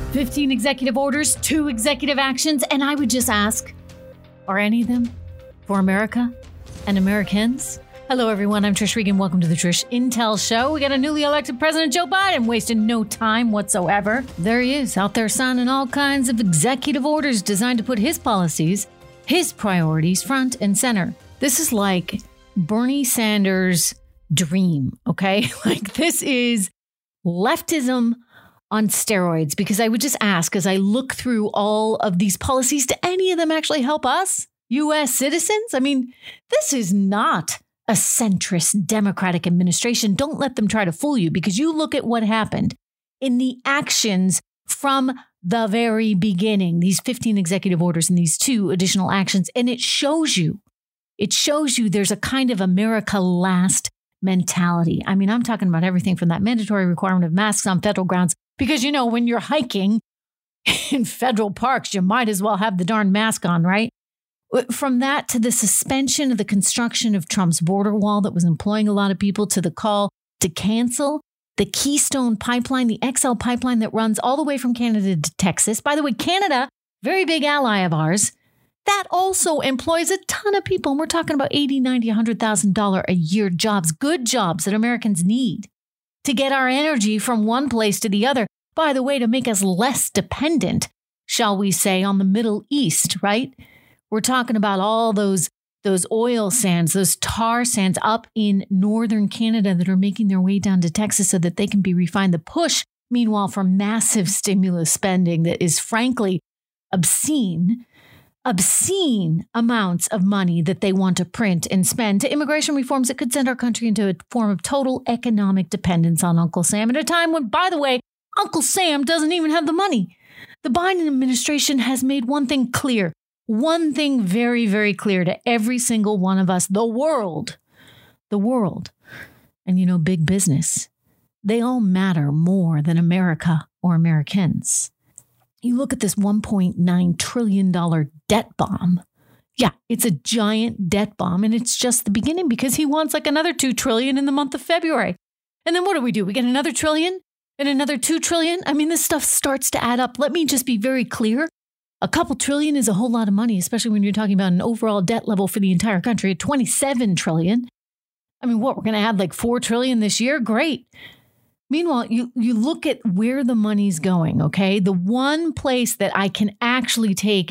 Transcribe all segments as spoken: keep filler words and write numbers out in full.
fifteen executive orders, two executive actions, and I would just ask, are any of them for America and Americans? Hello, everyone. I'm Trish Regan. Welcome to the Trish Intel Show. We got a newly elected President Joe Biden wasting no time whatsoever. There he is, out there signing all kinds of executive orders designed to put his policies, his priorities front and center. This is like Bernie Sanders' dream, okay? Like, this is leftism on steroids, because I would just ask, as I look through all of these policies, do any of them actually help us, U S citizens? I mean, this is not a centrist Democratic administration. Don't let them try to fool you, because you look at what happened in the actions from the very beginning, these fifteen executive orders and these two additional actions, and it shows you, it shows you there's a kind of America last mentality. I mean, I'm talking about everything from that mandatory requirement of masks on federal grounds, because, you know, when you're hiking in federal parks, you might as well have the darn mask on, right? From that to the suspension of the construction of Trump's border wall that was employing a lot of people, to the call to cancel the Keystone pipeline, the X L pipeline that runs all the way from Canada to Texas. By the way, Canada, very big ally of ours, that also employs a ton of people. And we're talking about eighty, ninety, one hundred thousand dollars a year jobs, good jobs that Americans need to get our energy from one place to the other. By the way, to make us less dependent, shall we say, on the Middle East, right? We're talking about all those, those oil sands, those tar sands up in northern Canada that are making their way down to Texas so that they can be refined. The push, meanwhile, for massive stimulus spending that is frankly obscene, obscene amounts of money that they want to print and spend to immigration reforms that could send our country into a form of total economic dependence on Uncle Sam at a time when, by the way, Uncle Sam doesn't even have the money. The Biden administration has made one thing clear, one thing very, very clear to every single one of us: the world, the world, and, you know, big business. They all matter more than America or Americans. You look at this one point nine trillion dollars debt bomb. Yeah, it's a giant debt bomb, and it's just the beginning, because he wants like another two trillion dollars in the month of February. And then what do we do? We get another trillion and another two trillion dollars? I mean, this stuff starts to add up. Let me just be very clear. A couple trillion is a whole lot of money, especially when you're talking about an overall debt level for the entire country at twenty-seven trillion dollars. I mean, what, we're going to add like four trillion dollars this year? Great. Meanwhile, you, you look at where the money's going, okay? The one place that I can actually take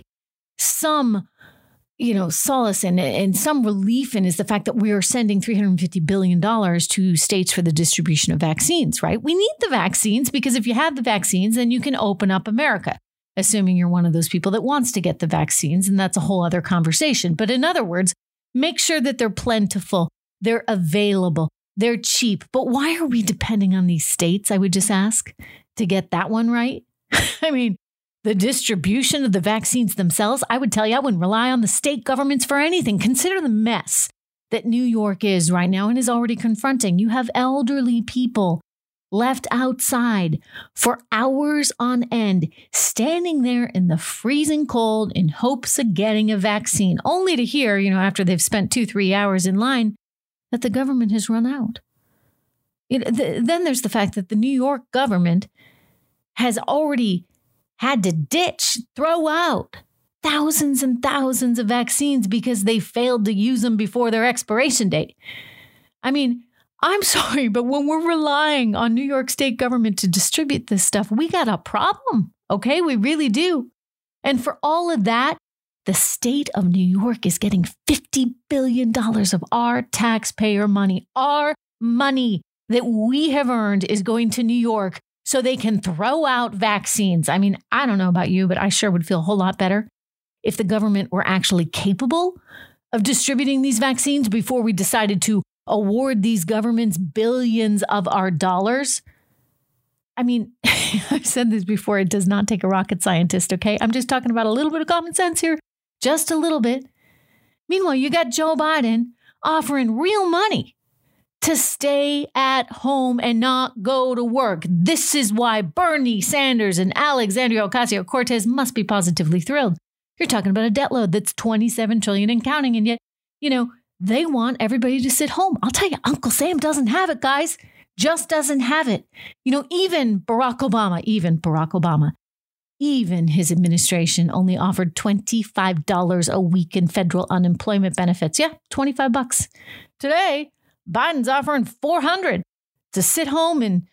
some, you know, solace in and some relief in is the fact that we are sending three hundred fifty billion dollars to states for the distribution of vaccines, right? We need the vaccines, because if you have the vaccines, then you can open up America, assuming you're one of those people that wants to get the vaccines. And that's a whole other conversation. But in other words, make sure that they're plentiful, they're available, they're cheap. But why are we depending on these states, I would just ask, to get that one right? I mean, the distribution of the vaccines themselves, I would tell you, I wouldn't rely on the state governments for anything. Consider the mess that New York is right now and is already confronting. You have elderly people left outside for hours on end, standing there in the freezing cold in hopes of getting a vaccine, only to hear, you know, after they've spent two, three hours in line, that the government has run out. It, the, then there's the fact that the New York government has already had to ditch, throw out thousands and thousands of vaccines because they failed to use them before their expiration date. I mean, I'm sorry, but when we're relying on New York state government to distribute this stuff, we got a problem. Okay, we really do. And for all of that, the state of New York is getting fifty billion dollars of our taxpayer money. Our money that we have earned is going to New York so they can throw out vaccines. I mean, I don't know about you, but I sure would feel a whole lot better if the government were actually capable of distributing these vaccines before we decided to award these governments billions of our dollars. I mean, I've said this before, it does not take a rocket scientist, okay? I'm just talking about a little bit of common sense here, just a little bit. Meanwhile, you got Joe Biden offering real money to stay at home and not go to work. This is why Bernie Sanders and Alexandria Ocasio-Cortez must be positively thrilled. You're talking about a debt load that's twenty-seven trillion dollars and counting, and yet, you know, they want everybody to sit home. I'll tell you, Uncle Sam doesn't have it, guys. Just doesn't have it. You know, even Barack Obama, even Barack Obama even his administration only offered twenty-five dollars a week in federal unemployment benefits. Yeah, twenty-five bucks. Today, Biden's offering four hundred to sit home and,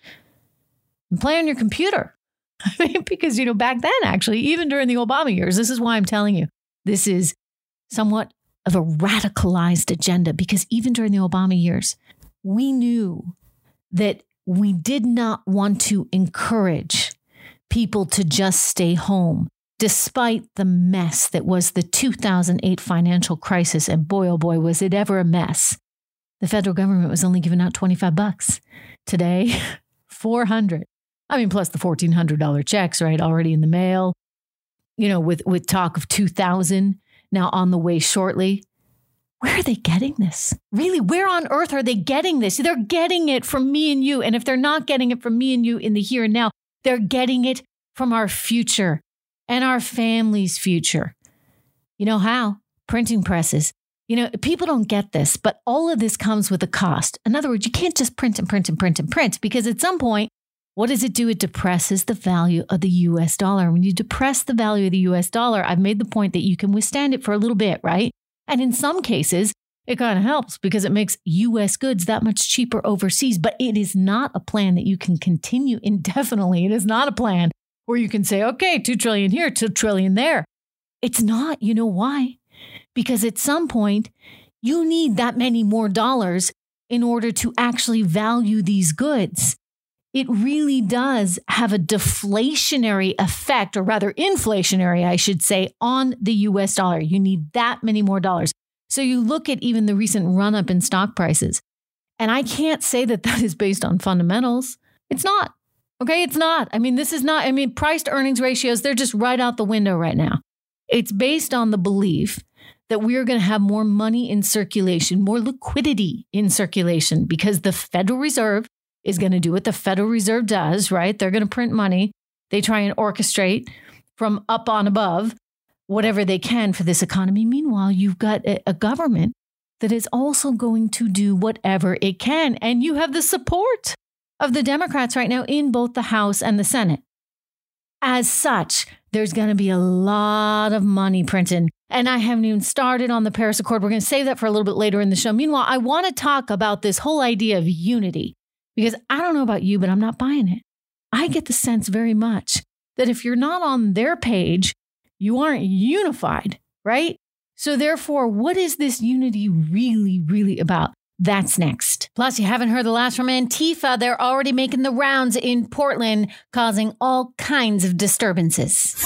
and play on your computer. I mean, because, you know, back then, actually, even during the Obama years, this is why I'm telling you, this is somewhat of a radicalized agenda, because even during the Obama years, we knew that we did not want to encourage people to just stay home, despite the mess that was the two thousand eight financial crisis. And boy, oh boy, was it ever a mess. The federal government was only giving out twenty-five bucks. Today, four hundred. I mean, plus the fourteen hundred dollars checks, right? Already in the mail, you know, with, with talk of two thousand now on the way shortly. Where are they getting this? Really, where on earth are they getting this? They're getting it from me and you. And if they're not getting it from me and you in the here and now, they're getting it from our future and our family's future. You know how? Printing presses. You know, people don't get this, but all of this comes with a cost. In other words, you can't just print and print and print and print, because at some point, what does it do? It depresses the value of the U S dollar. When you depress the value of the U S dollar, I've made the point that you can withstand it for a little bit, right? And in some cases, it kind of helps because it makes U S goods that much cheaper overseas. But it is not a plan that you can continue indefinitely. It is not a plan where you can say, okay, two trillion here, two trillion there. It's not. You know why? Because at some point, you need that many more dollars in order to actually value these goods. It really does have a deflationary effect, or rather inflationary, I should say, on the U S dollar. You need that many more dollars. So you look at even the recent run up in stock prices, and I can't say that that is based on fundamentals. It's not. Okay, it's not. I mean, this is not, I mean, price to earnings ratios, they're just right out the window right now. It's based on the belief that we are going to have more money in circulation, more liquidity in circulation, because the Federal Reserve is going to do what the Federal Reserve does, right? They're going to print money. They try and orchestrate from up on above whatever they can for this economy. Meanwhile, you've got a, a government that is also going to do whatever it can. And you have the support of the Democrats right now in both the House and the Senate. As such, there's going to be a lot of money printed. And I haven't even started on the Paris Accord. We're going to save that for a little bit later in the show. Meanwhile, I want to talk about this whole idea of unity. Because I don't know about you, but I'm not buying it. I get the sense very much that if you're not on their page, you aren't unified, right? So therefore, what is this unity really, really about? That's next. Plus, you haven't heard the last from Antifa. They're already making the rounds in Portland, causing all kinds of disturbances.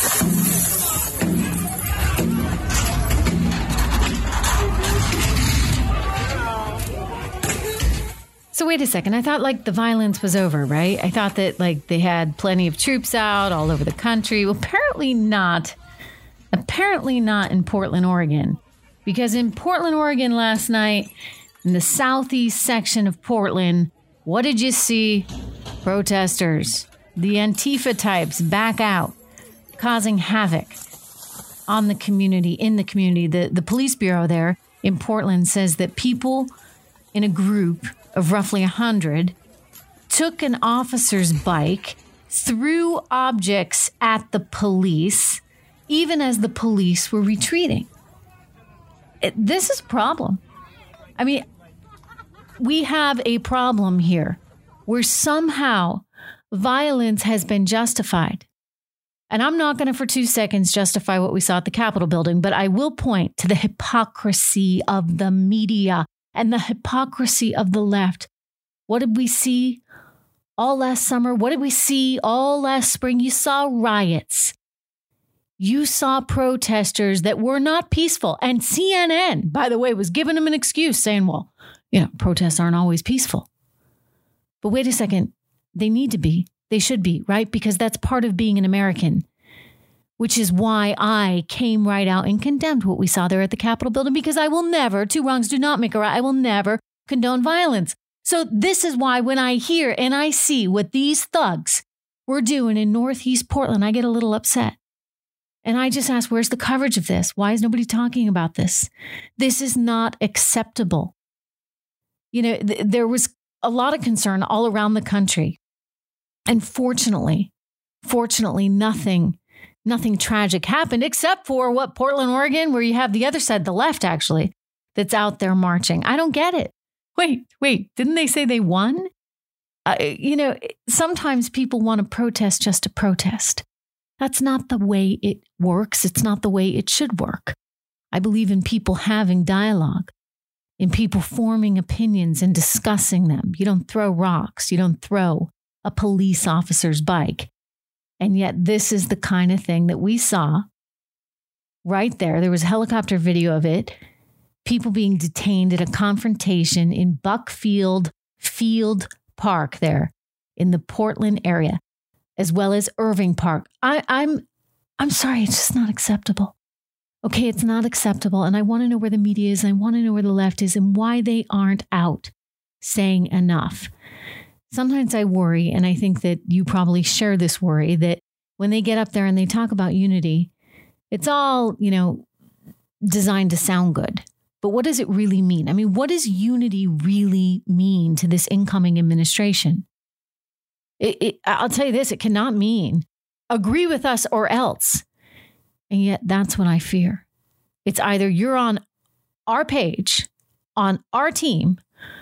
So wait a second. I thought like the violence was over, right? I thought that like they had plenty of troops out all over the country. Well, apparently not. Apparently not in Portland, Oregon. Because in Portland, Oregon last night, in the southeast section of Portland, what did you see? Protesters, the Antifa types, back out, causing havoc on the community, in the community. The, the police bureau there in Portland says that people in a group of roughly one hundred took an officer's bike, threw objects at the police, even as the police were retreating. It, this is a problem. I mean, we have a problem here where somehow violence has been justified. And I'm not going to for two seconds justify what we saw at the Capitol building, but I will point to the hypocrisy of the media and the hypocrisy of the left. What did we see all last summer? What did we see all last spring? You saw riots. You saw protesters that were not peaceful. And C N N, by the way, was giving them an excuse saying, well, you know, protests aren't always peaceful. But wait a second. They need to be. They should be, right? Because that's part of being an American. Which is why I came right out and condemned what we saw there at the Capitol building, because I will never, two wrongs do not make a right, I will never condone violence. So this is why when I hear and I see what these thugs were doing in Northeast Portland, I get a little upset. And I just ask, where's the coverage of this? Why is nobody talking about this? This is not acceptable. You know, th- there was a lot of concern all around the country. And fortunately, Fortunately, nothing, nothing tragic happened except for what Portland, Oregon, where you have the other side, the left actually, that's out there marching. I don't get it. Wait, wait, didn't they say they won? Uh, you know, sometimes people want to protest just to protest. That's not the way it works. It's not the way it should work. I believe in people having dialogue, in people forming opinions and discussing them. You don't throw rocks. You don't throw a police officer's bike. And yet this is the kind of thing that we saw right there. There was helicopter video of it. People being detained at a confrontation in Buckfield Field Park there in the Portland area, as well as Irving Park. I, I'm, I'm sorry, it's just not acceptable. Okay, it's not acceptable. And I want to know where the media is. And I want to know where the left is and why they aren't out saying enough. Sometimes I worry, and I think that you probably share this worry, that when they get up there and they talk about unity, it's all, you know, designed to sound good. But what does it really mean? I mean, what does unity really mean to this incoming administration? It, it, I'll tell you this, it cannot mean agree with us or else. And yet that's what I fear. It's either you're on our page, on our team,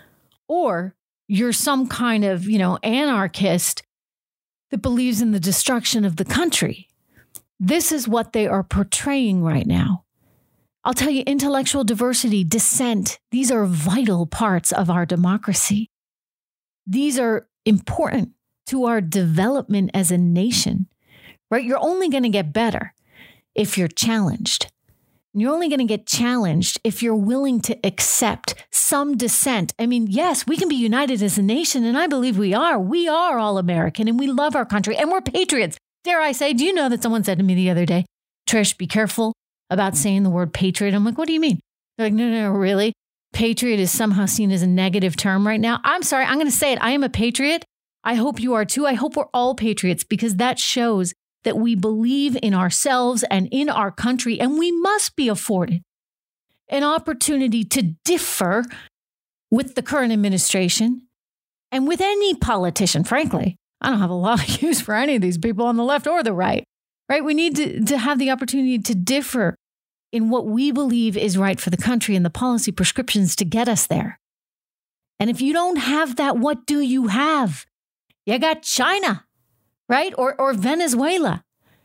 or you're some kind of, you know, anarchist that believes in the destruction of the country. This is what they are portraying right now. I'll tell you, intellectual diversity, dissent, these are vital parts of our democracy. These are important to our development as a nation, right? You're only going to get better if you're challenged. You're only going to get challenged if you're willing to accept some dissent. I mean, yes, we can be united as a nation, and I believe we are. We are all American, and we love our country, and we're patriots. Dare I say, do you know that someone said to me the other day, Trish, be careful about saying the word patriot? I'm like, what do you mean? They're like, no, no, no, really? Patriot is somehow seen as a negative term right now. I'm sorry, I'm going to say it. I am a patriot. I hope you are too. I hope we're all patriots, because that shows that we believe in ourselves and in our country, and we must be afforded an opportunity to differ with the current administration and with any politician, frankly. I don't have a lot of use for any of these people on the left or the right, right? We need to, to have the opportunity to differ in what we believe is right for the country and the policy prescriptions to get us there. And if you don't have that, what do you have? You got China, right? Or or Venezuela.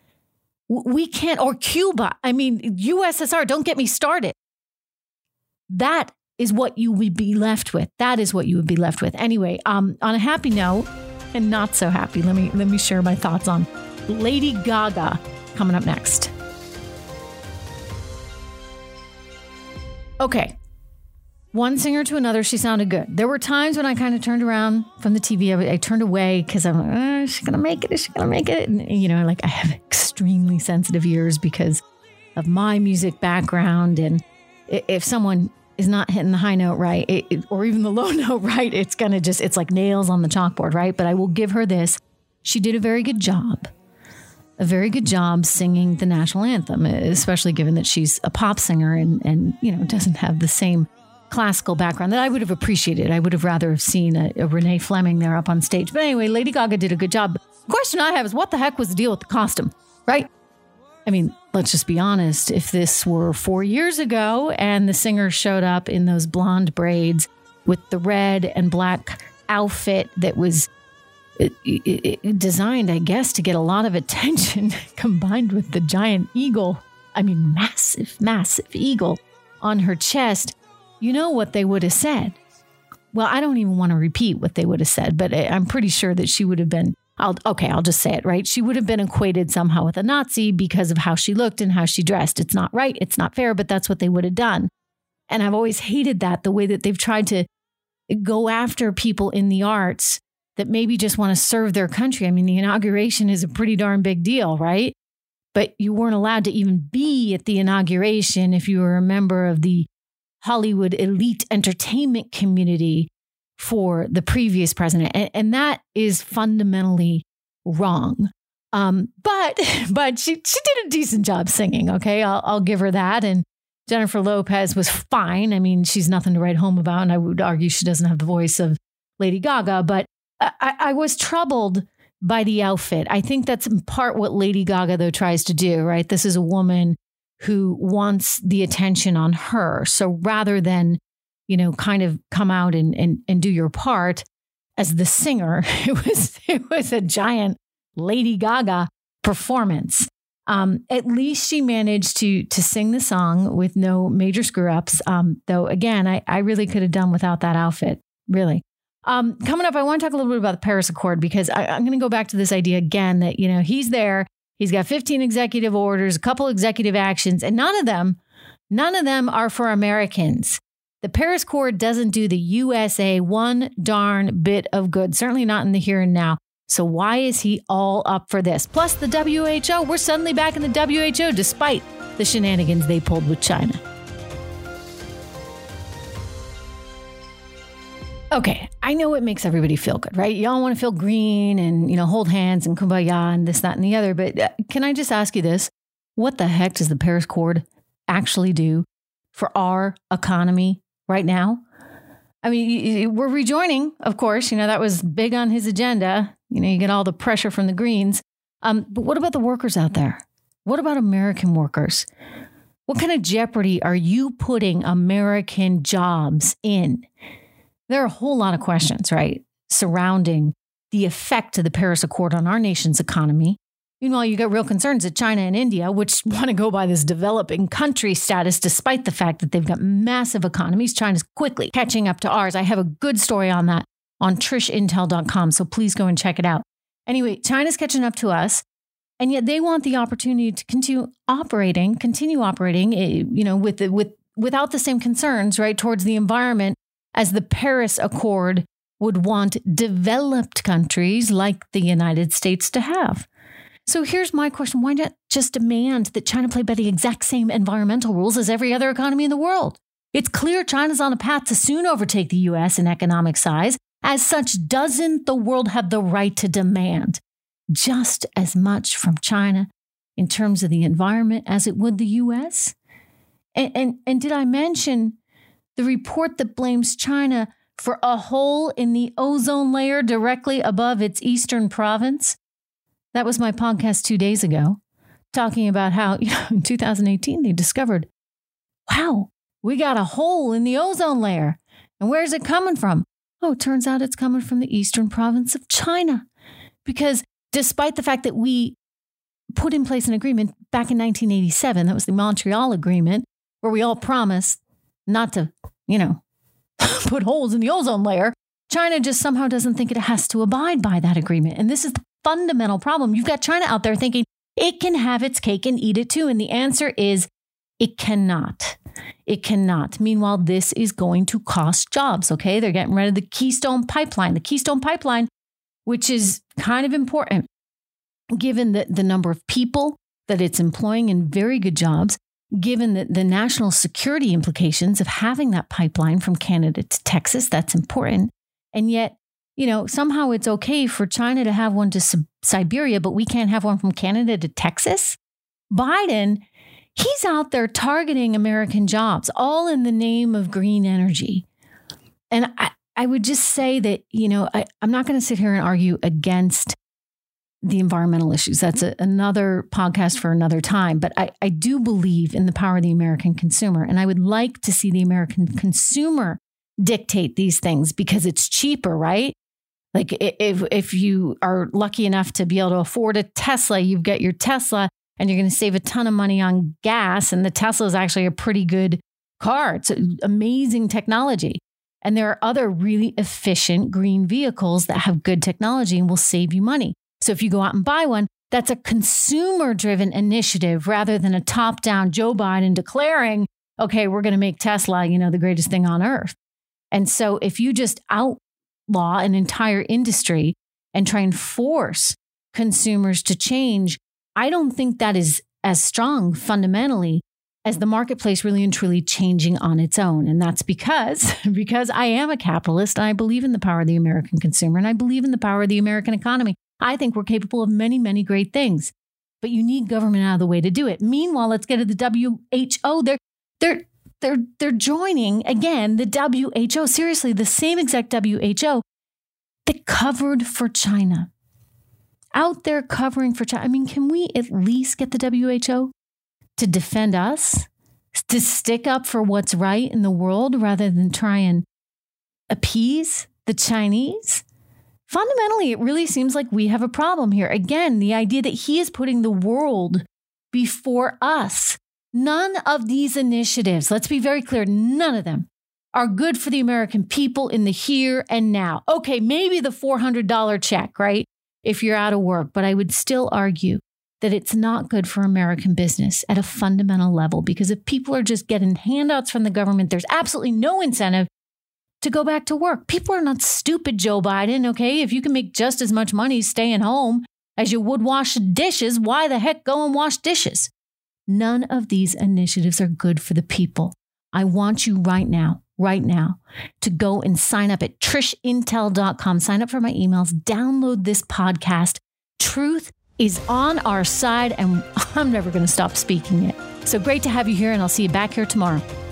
We can't, or Cuba. I mean, U S S R, don't get me started. That is what you would be left with. That is what you would be left with. Anyway, um, on a happy note, and not so happy, let me let me share my thoughts on Lady Gaga coming up next. Okay. One singer to another, she sounded good. There were times when I kind of turned around from the T V. I, I turned away because I'm like, oh, is she going to make it? Is she going to make it? And, you know, like I have extremely sensitive ears because of my music background. And if someone is not hitting the high note right, it, it, or even the low note right, it's going to just, it's like nails on the chalkboard, right? But I will give her this. She did a very good job. A very good job singing the national anthem, especially given that she's a pop singer and, and you know, doesn't have the same classical background that I would have appreciated. I would have rather have seen a, a Renee Fleming there up on stage. But anyway, Lady Gaga did a good job. The question I have is, what the heck was the deal with the costume, right? I mean, let's just be honest. If this were four years ago and the singer showed up in those blonde braids with the red and black outfit that was it, it, it designed, I guess, to get a lot of attention, combined with the giant eagle, I mean, massive, massive eagle on her chest, you know what they would have said. Well, I don't even want to repeat what they would have said, but I'm pretty sure that she would have been, I'll, okay, I'll just say it, right? She would have been equated somehow with a Nazi because of how she looked and how she dressed. It's not right. It's not fair, but that's what they would have done. And I've always hated that, the way that they've tried to go after people in the arts that maybe just want to serve their country. I mean, the inauguration is a pretty darn big deal, right? But you weren't allowed to even be at the inauguration if you were a member of the Hollywood elite entertainment community for the previous president. And, and that is fundamentally wrong. Um, but but she, she did a decent job singing, okay? I'll, I'll give her that. And Jennifer Lopez was fine. I mean, she's nothing to write home about. And I would argue she doesn't have the voice of Lady Gaga. But I, I was troubled by the outfit. I think that's in part what Lady Gaga, though, tries to do, right? This is a woman who wants the attention on her. So rather than, you know, kind of come out and, and, and do your part as the singer, it was, it was a giant Lady Gaga performance. Um, at least she managed to to sing the song with no major screw ups. Um, though, again, I, I really could have done without that outfit, really. Um, coming up, I want to talk a little bit about the Paris Accord, because I, I'm going to go back to this idea again that, you know, he's there. He's got fifteen executive orders, a couple executive actions, and none of them, none of them are for Americans. The Paris Accord doesn't do the U S A one darn bit of good, certainly not in the here and now. So why is he all up for this? Plus the W H O, we're suddenly back in the W H O despite the shenanigans they pulled with China. Okay, I know it makes everybody feel good, right? Y'all want to feel green and, you know, hold hands and kumbaya and this, that, and the other. But uh, can I just ask you this? What the heck does the Paris Accord actually do for our economy right now? I mean, we're rejoining, of course. You know, that was big on his agenda. You know, you get all the pressure from the Greens. Um, but what about the workers out there? What about American workers? What kind of jeopardy are you putting American jobs in? There are a whole lot of questions, right, surrounding the effect of the Paris Accord on our nation's economy. Meanwhile, you got real concerns at China and India, which want to go by this developing country status, despite the fact that they've got massive economies. China's quickly catching up to ours. I have a good story on that on trish intel dot com, so please go and check it out. Anyway, China's catching up to us, and yet they want the opportunity to continue operating, continue operating, you know, with the, with without the same concerns, right, towards the environment as the Paris Accord would want developed countries like the United States to have. So here's my question. Why not just demand that China play by the exact same environmental rules as every other economy in the world? It's clear China's on a path to soon overtake the U S in economic size. As such, doesn't the world have the right to demand just as much from China in terms of the environment as it would the U S? And, and, and did I mention the report that blames China for a hole in the ozone layer directly above its eastern province? That was my podcast two days ago, talking about how, you know, in two thousand eighteen, they discovered, wow, we got a hole in the ozone layer. And where's it coming from? Oh, it turns out it's coming from the eastern province of China. Because despite the fact that we put in place an agreement back in nineteen eighty-seven, that was the Montreal Agreement, where we all promised not to, you know, put holes in the ozone layer, China just somehow doesn't think it has to abide by that agreement. And this is the fundamental problem. You've got China out there thinking it can have its cake and eat it too. And the answer is it cannot. It cannot. Meanwhile, this is going to cost jobs. Okay. They're getting rid of the Keystone Pipeline. The Keystone Pipeline, which is kind of important given the, the number of people that it's employing in very good jobs, given the, the national security implications of having that pipeline from Canada to Texas. That's important. And yet, you know, somehow it's okay for China to have one to Sib- Siberia, but we can't have one from Canada to Texas. Biden, he's out there targeting American jobs, all in the name of green energy. And I, I would just say that, you know, I, I'm not going to sit here and argue against the environmental issues. That's a, another podcast for another time. But I, I do believe in the power of the American consumer. And I would like to see the American consumer dictate these things because it's cheaper, right? Like if if you are lucky enough to be able to afford a Tesla, you've got your Tesla and you're going to save a ton of money on gas. And the Tesla is actually a pretty good car. It's amazing technology. And there are other really efficient green vehicles that have good technology and will save you money. So if you go out and buy one, that's a consumer-driven initiative rather than a top-down Joe Biden declaring, okay, we're going to make Tesla, you know, the greatest thing on earth. And so if you just outlaw an entire industry and try and force consumers to change, I don't think that is as strong fundamentally as the marketplace really and truly changing on its own. And that's because, because I am a capitalist and I believe in the power of the American consumer and I believe in the power of the American economy. I think we're capable of many, many great things, but you need government out of the way to do it. Meanwhile, let's get to the W H O. They're, they're, they're, they're joining again, the W H O, seriously, the same exact W H O that covered for China. out there covering for China. I mean, can we at least get the W H O to defend us, to stick up for what's right in the world rather than try and appease the Chinese? Fundamentally, it really seems like we have a problem here. Again, the idea that he is putting the world before us. None of these initiatives, let's be very clear, none of them are good for the American people in the here and now. Okay, maybe the four hundred dollars check, right? If you're out of work, but I would still argue that it's not good for American business at a fundamental level, because if people are just getting handouts from the government, there's absolutely no incentive to go back to work. People are not stupid, Joe Biden, okay? If you can make just as much money staying home as you would wash dishes, why the heck go and wash dishes? None of these initiatives are good for the people. I want you right now, right now, to go and sign up at trish intel dot com. Sign up for my emails. Download this podcast. Truth is on our side, and I'm never going to stop speaking it. So great to have you here, and I'll see you back here tomorrow.